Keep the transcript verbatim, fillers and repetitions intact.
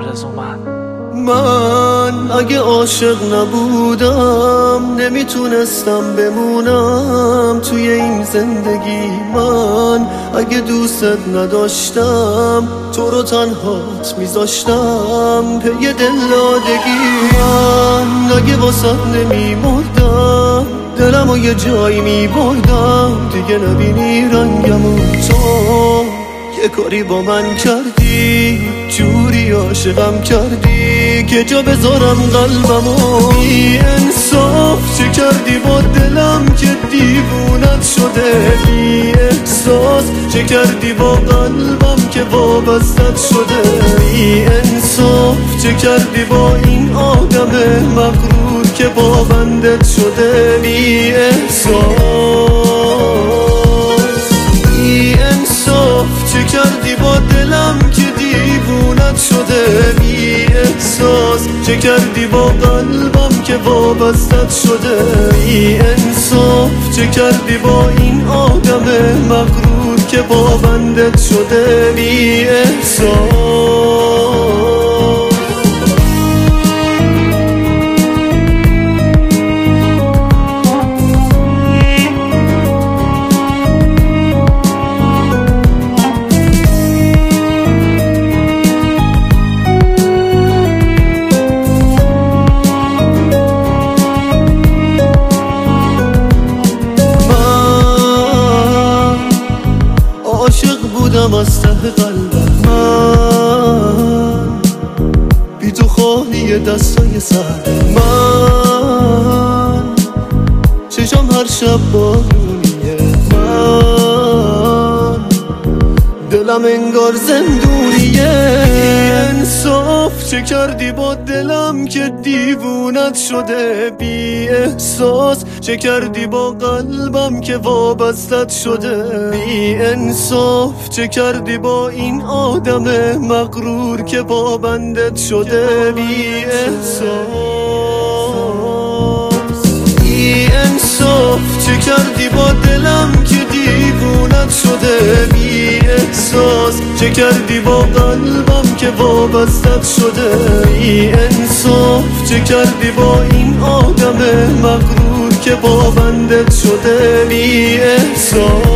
از اومد. من اگه عاشق نبودم نمیتونستم بمونم توی این زندگی. من اگه دوستت نداشتم تو رو تنهات میذاشتم پی دلدادگی. من اگه واسه نمیمردم دلمو یه جایی میبردم دیگه نبینی رنگمو. تو یه کاری با من کردی جوری عاشقم کردی که جا بذارم قلبمو. بی انصاف چه کردی با دلم که دیوونت شده. بی احساس چه کردی با قلبم که وابستت شده. بی انصاف چه کردی با این آدم مغرور که پابندت شده. بی احساس بی انصاف چه کردی با دلم که دیوونت شده. بی احساس چه کردی با قلبم که وابستت شده. بی انصاف چه کردی با این آدم مغرور که پابندت شده. بی احساس بودم از ته قلبم. من بی تو خالی دستای سر. من چشم هر شب بارونیه. من دلم انگار زندونیه. انصاف چه کردی با دلم که دیوونت شده. بی احساس چه کردی با قلبم که وابستت شده. بی انصاف چه کردی با این آدم مغرور که پابندت شده. بی احساس بی انصاف چه کردی با دلم که دیوونت شده. بی احساس چه کردی با قلبم که وابستت شده. بی انصاف چه کردی با این آدم مغرور که پابندت شده. بی احساس